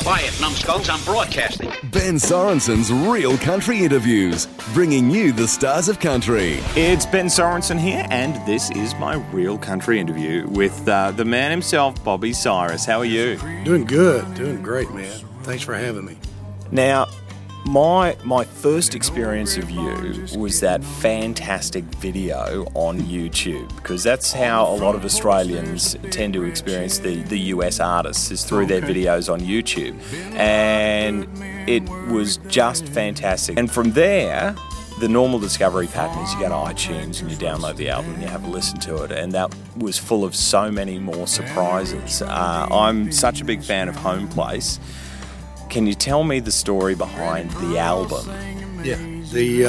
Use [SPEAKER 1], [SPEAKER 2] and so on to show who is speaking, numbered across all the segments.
[SPEAKER 1] Quiet, numbskulls, I'm broadcasting.
[SPEAKER 2] Ben Sorensen's Real Country Interviews, bringing you the stars of country.
[SPEAKER 3] It's Ben Sorensen here, and this is my Real Country Interview with the man himself, Bobby Cyrus. How are you?
[SPEAKER 4] Doing good. Doing great, man. Thanks for having me.
[SPEAKER 3] Now, my first experience of you was that fantastic video on YouTube, because that's how a lot of Australians tend to experience the US artists, is through their videos on YouTube. And it was just fantastic. And from there, the normal discovery pattern is you go to iTunes and you download the album and you have a listen to it, and that was full of so many more surprises. I'm such a big fan of Home Place. Can you tell me the story behind the album?
[SPEAKER 4] Yeah, the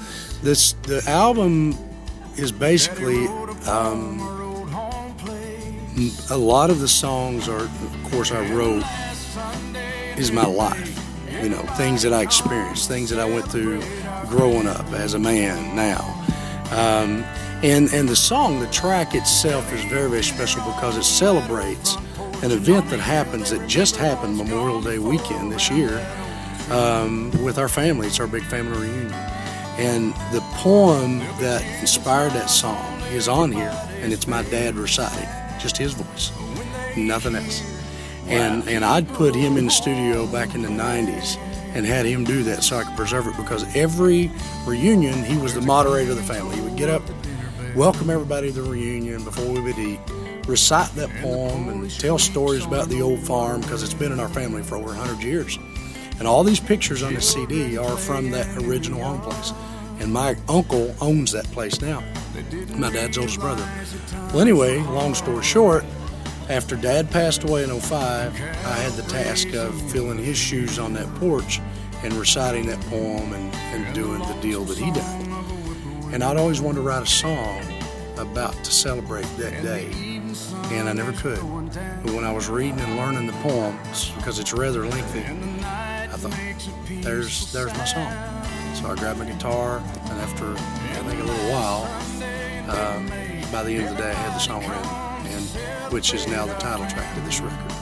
[SPEAKER 4] album is basically a lot of the songs are, of course, I wrote is my life. You know, things that I experienced, things that I went through growing up as a man now. And the song, the track itself is very, very special because it celebrates an event that just happened Memorial Day weekend this year with our family. It's our big family reunion. And the poem that inspired that song is on here, and it's my dad reciting, just his voice, nothing else. And I'd put him in the studio back in the 90s and had him do that so I could preserve it, because every reunion, he was the moderator of the family. He would get up, welcome everybody to the reunion before we would eat, recite that poem and tell stories about the old farm, because it's been in our family for over 100 years. And all these pictures on the CD are from that original Home Place. And my uncle owns that place now, my dad's oldest brother. Well, anyway, long story short, after Dad passed away in 2005, I had the task of filling his shoes on that porch and reciting that poem and doing the deal that he done. And I'd always wanted to write a song about to celebrate that day, and I never could. But when I was reading and learning the poem, because it's rather lengthy, I thought, there's my song. So I grabbed my guitar, and after, I think, a little while, by the end of the day, I had the song written, and which is now the title track to this record.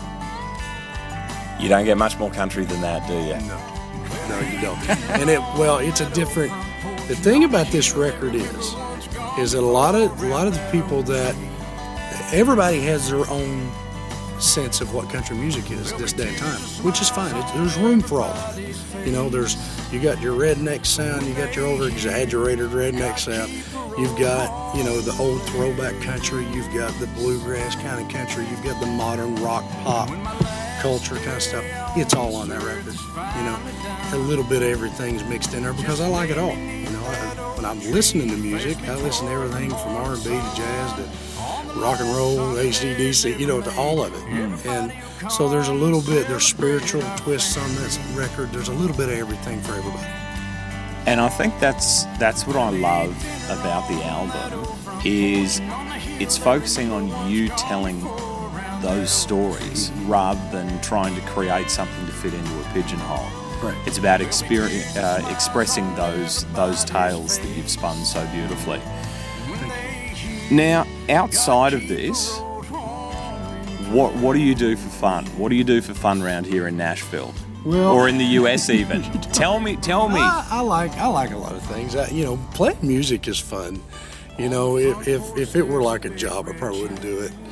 [SPEAKER 3] You don't get much more country than that, do you?
[SPEAKER 4] No, you don't. And it's a different. The thing about this record is that a lot of the people that everybody has their own sense of what country music is this day and time, which is fine. There's room for all of it. You know, you got your redneck sound, you got your over-exaggerated redneck sound, you've got, you know, the old throwback country, you've got the bluegrass kind of country, you've got the modern rock pop culture kind of stuff. It's all on that record. You know, a little bit of everything's mixed in there because I like it all. You know, when I'm listening to music, I listen to everything from R&B to jazz to rock and roll, AC/DC, you know, to all of it. And so there's spiritual twists on this record. There's a little bit of everything for everybody.
[SPEAKER 3] And I think that's what I love about the album, is it's focusing on you telling those stories rather than trying to create something to fit into a pigeonhole.
[SPEAKER 4] Right.
[SPEAKER 3] It's about expressing those tales that you've spun so beautifully. Now, outside of this, what do you do for fun? What do you do for fun around here in Nashville, or in the US even? Tell me.
[SPEAKER 4] I like a lot of things. Playing music is fun. You know, if it were like a job, I probably wouldn't do it.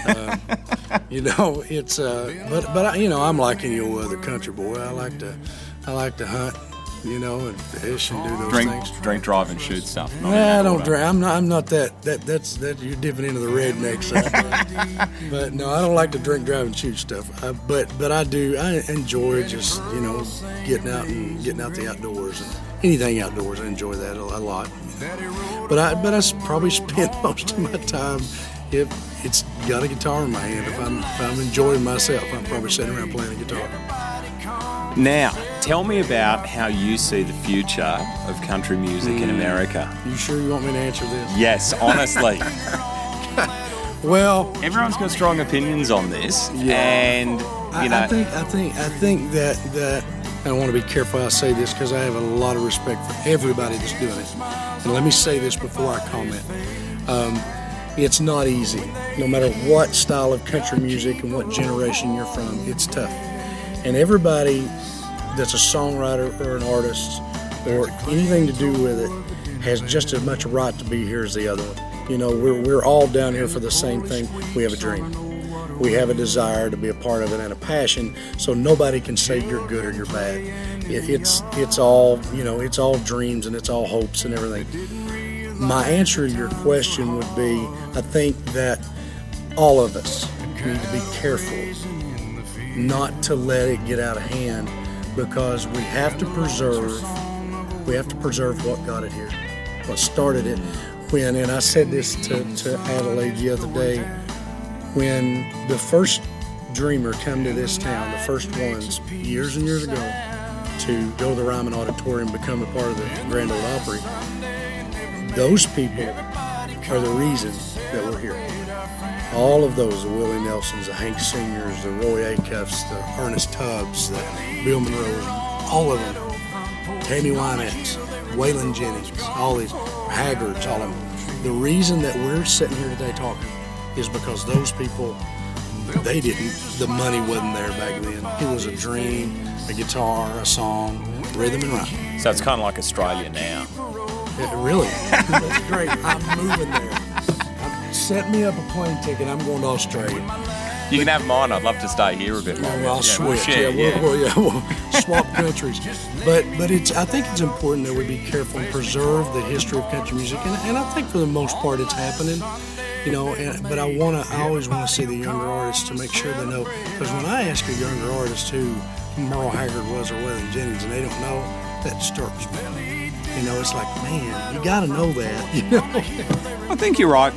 [SPEAKER 4] It's but I'm like any old other country boy. I like to hunt, and fish and do those things.
[SPEAKER 3] Drink, drive, and shoot stuff.
[SPEAKER 4] I don't drink. I'm not that. That's you're dipping into the redneck side. But no, I don't like to drink, drive, and shoot stuff. But I do. I enjoy just getting out the outdoors and anything outdoors. I enjoy that a lot. But I probably spend most of my time, if it's got a guitar in my hand. If I'm enjoying myself, I'm probably sitting around playing a guitar.
[SPEAKER 3] Now, tell me about how you see the future of country music in America.
[SPEAKER 4] You sure you want me to answer this?
[SPEAKER 3] Yes, honestly.
[SPEAKER 4] Well,
[SPEAKER 3] everyone's got strong opinions on this, and
[SPEAKER 4] I think that I want to be careful how I say this because I have a lot of respect for everybody that's doing it. And let me say this before I comment. It's not easy. No matter what style of country music and what generation you're from, it's tough. And everybody that's a songwriter or an artist or anything to do with it has just as much right to be here as the other one. You know, we're all down here for the same thing. We have a dream. We have a desire to be a part of it and a passion, so nobody can say you're good or you're bad. It's all, you know, it's all dreams and it's all hopes and everything. My answer to your question would be, I think that all of us need to be careful not to let it get out of hand, because we have to preserve what got it here, what started it. When, and I said this to Adelaide the other day, when the first dreamer come to this town, the first ones, years and years ago, to go to the Ryman Auditorium, become a part of the Grand Ole Opry, those people are the reason that we're here. All of those, the Willie Nelsons, the Hank Seniors, the Roy Acuffs, the Ernest Tubbs, the Bill Monroes, all of them, Tammy Wynette, Waylon Jennings, all these, Haggards, all of them. The reason that we're sitting here today talking is because those people, the money wasn't there back then. It was a dream, a guitar, a song, rhythm and rhyme.
[SPEAKER 3] So it's kind of like Australia now.
[SPEAKER 4] Really? That's great. I'm moving there. Set me up a plane ticket. I'm going to Australia.
[SPEAKER 3] You can have mine. I'd love to stay here a bit longer.
[SPEAKER 4] Well, I'll switch.
[SPEAKER 3] We'll
[SPEAKER 4] We'll swap countries. But I think it's important that we be careful and preserve the history of country music. And I think for the most part it's happening. You know, but I always want to see the younger artists to make sure they know. Because when I ask a younger artist who Merle Haggard was or Waylon Jennings and they don't know, that disturbs me. You know, it's like, man, you got to know that. You know.
[SPEAKER 5] I think you're right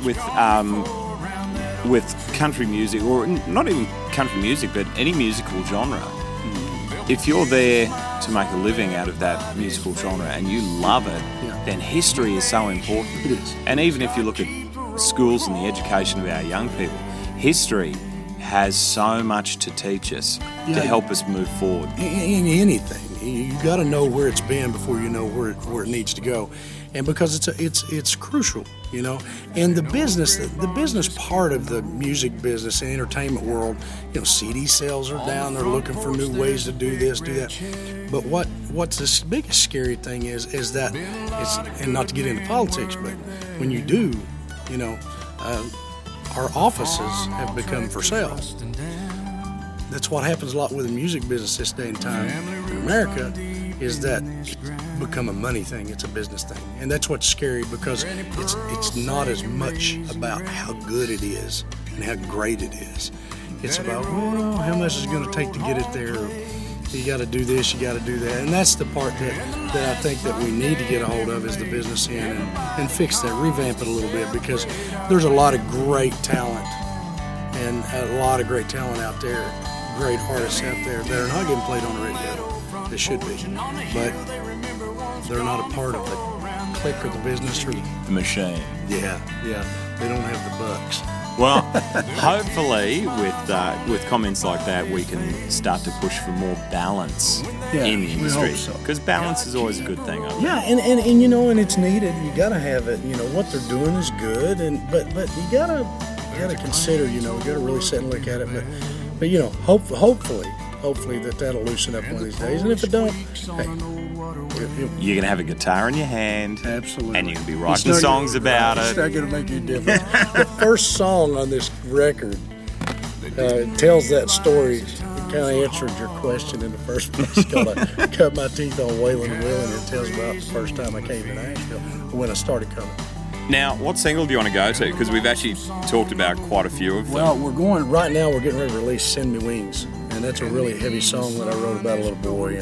[SPEAKER 5] with country music, or not even country music, but any musical genre. If you're there to make a living out of that musical genre and you love it, then history is so important.
[SPEAKER 4] It is.
[SPEAKER 5] And even if you look at schools and the education of our young people, history has so much to teach us to help us move forward.
[SPEAKER 4] In anything, you got to know where it's been before you know where it needs to go, and because it's crucial, you know. And the business part of the music business and entertainment world, you know, CD sales are down. They're looking for new ways to do this, do that. But what's the biggest scary thing is that it's, and not to get into politics, but when you do, you know, our offices have become for sale. That's what happens a lot with the music business this day and time in America, is that it's become a money thing, it's a business thing. And that's what's scary, because it's not as much about how good it is and how great it is. It's about, well, how much is it going to take to get it there? You got to do this, you got to do that. And that's the part that I think that we need to get a hold of, is the business end and fix that, revamp it a little bit, because there's a lot of great talent and a lot of great talent out there, great artists out there that are not getting played on the radio. They should be, but they're not a part of the clique or the business or
[SPEAKER 3] The machine.
[SPEAKER 4] Yeah, they don't have the bucks.
[SPEAKER 5] Well, hopefully with comments like that, we can start to push for more balance in the industry. Because balance is always a good thing.
[SPEAKER 4] Yeah, and you know, and it's needed. You got to have it. You know, what they're doing is good, but you gotta consider. You know, you gotta really sit and look at it. But you know, hopefully that'll loosen up one of these days. And if it don't, hey.
[SPEAKER 5] You're going to have a guitar in your hand.
[SPEAKER 4] Absolutely.
[SPEAKER 5] And you can be writing songs about it.
[SPEAKER 4] It's not going to make any difference. The first song on this record tells that story. It kind of answered your question in the first place. It's called I Cut My Teeth on Waylon and Willie. It tells about the first time I came to Nashville, when I started coming.
[SPEAKER 5] Now, what single do you want to go to? Because we've actually talked about quite a few of them.
[SPEAKER 4] Well, we're getting ready to release Send Me Wings. And that's a really heavy song that I wrote about a little boy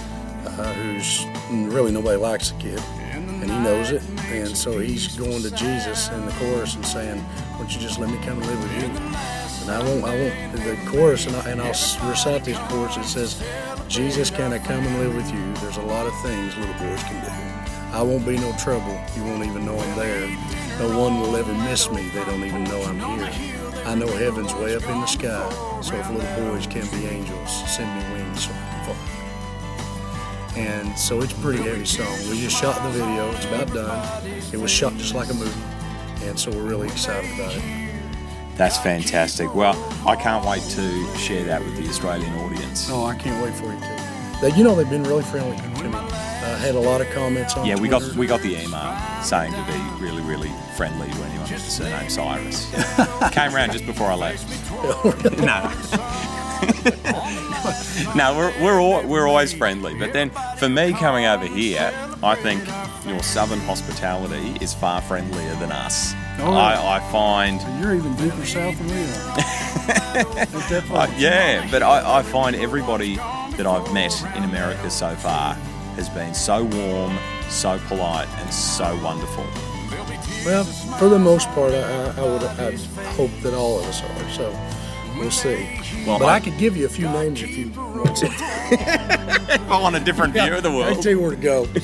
[SPEAKER 4] who's really, nobody likes the kid, and he knows it, and so he's going to Jesus in the chorus and saying, "Won't you just let me come and live with you?" And I won't. The chorus, and I'll recite this chorus. It says, "Jesus, can I come and live with you? There's a lot of things little boys can do. I won't be no trouble. You won't even know I'm there. No one will ever miss me. They don't even know I'm here. I know heaven's way up in the sky. So if little boys can be angels, send me wings so I can fly." And so it's a pretty heavy song. We just shot the video. It's about done. It was shot just like a movie. And so we're really excited about it.
[SPEAKER 5] That's fantastic. Well, I can't wait to share that with the Australian audience.
[SPEAKER 4] Oh, I can't wait for you to. They've been really friendly to me. I had a lot of comments on Twitter.
[SPEAKER 5] we got the email saying to be really, really friendly to anyone with the surname Cyrus. Came around just before I left. No, we're always friendly. But then for me coming over here, I think your southern hospitality is far friendlier than us.
[SPEAKER 4] Oh,
[SPEAKER 5] I find
[SPEAKER 4] you're even deeper south than we are.
[SPEAKER 5] yeah, but I find everybody that I've met in America so far has been so warm, so polite, and so wonderful.
[SPEAKER 4] Well, for the most part, I'd hope that all of us are. So we'll see.
[SPEAKER 5] Well,
[SPEAKER 4] but I could give you a few names if you want to.
[SPEAKER 5] If I want a different view of the world.
[SPEAKER 4] I'll tell you where to go.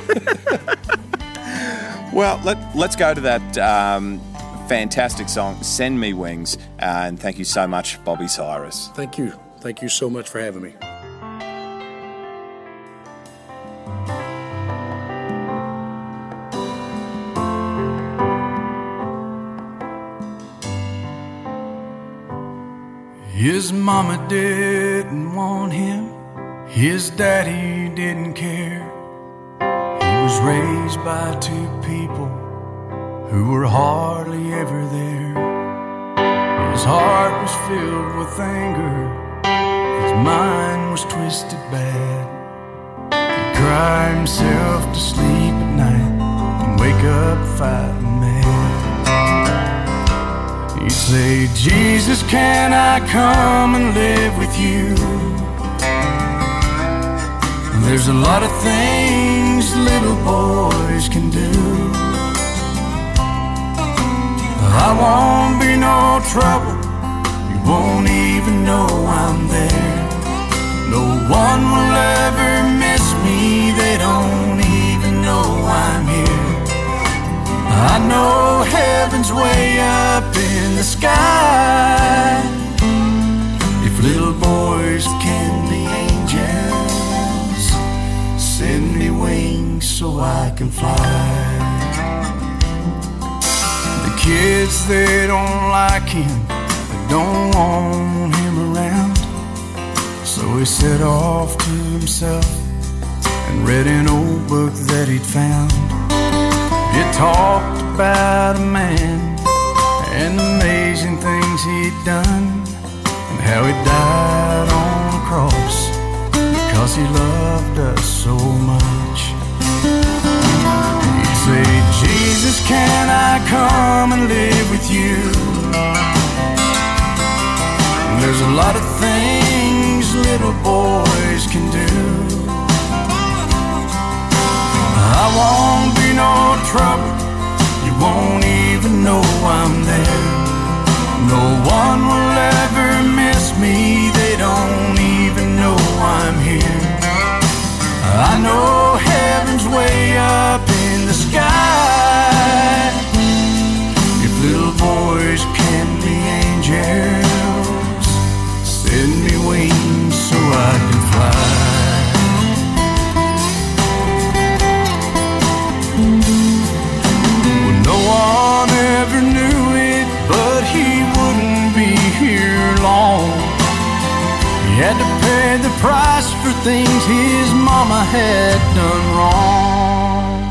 [SPEAKER 5] Well, let's go to that fantastic song, Send Me Wings. And thank you so much, Bobby Cyrus.
[SPEAKER 4] Thank you. Thank you so much for having me.
[SPEAKER 6] His mama didn't want him, his daddy didn't care. He was raised by two people who were hardly ever there. His heart was filled with anger, his mind was twisted bad. He'd cry himself to sleep at night and wake up fighting mad. He'd say, Jesus, can I come and live with you? There's a lot of things little boys can do. I won't be no trouble, you won't even know I'm there. No one will ever miss me, they don't even know I'm here. I know heaven's way up in the sky. If little boys can be angels, send me wings so I can fly. The kids, they don't like him, they don't want him around. So he set off to himself and read an old book that he'd found. It talked about a man and the amazing things he'd done, and how he died on a cross because he loved us so much. He'd say, Jesus, can I come and live with you? There's a lot of things little boys can do. I won't be no trouble, you won't even know I'm there. No one will ever miss me, they don't even know I'm here. I know heaven's way up in the sky. If little boys can be angels, send me wings so I can fly. No one ever knew it, but he wouldn't be here long. He had to pay the price for things his mama had done wrong.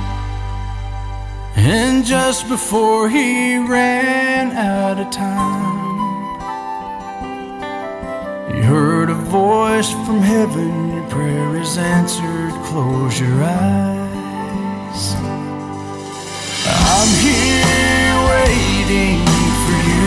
[SPEAKER 6] And just before he ran out of time, he heard a voice from heaven, your prayer is answered, close your eyes. I'm here waiting for you.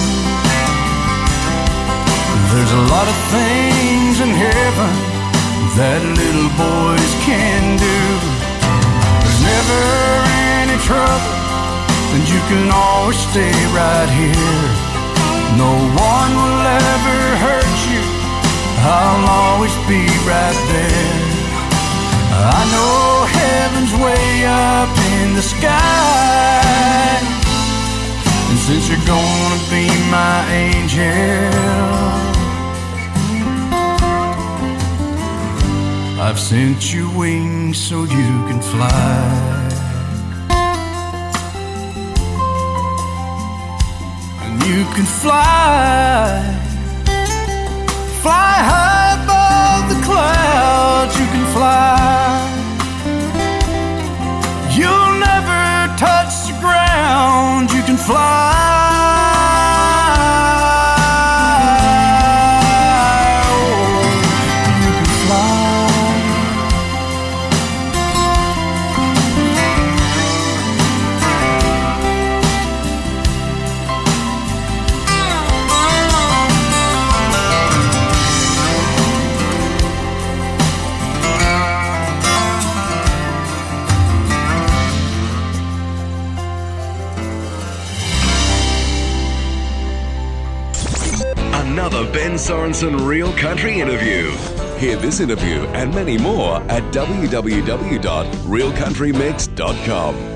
[SPEAKER 6] There's a lot of things in heaven that little boys can do. There's never any trouble, and you can always stay right here. No one will ever hurt you, I'll always be right there. I know heaven's way up in the sky, and since you're gonna be my angel, I've sent you wings so you can fly. And You can fly high above the clouds. You can fly. You'll never touch the ground. You can fly.
[SPEAKER 2] Another Ben Sorensen Real Country interview. Hear this interview and many more at www.realcountrymix.com.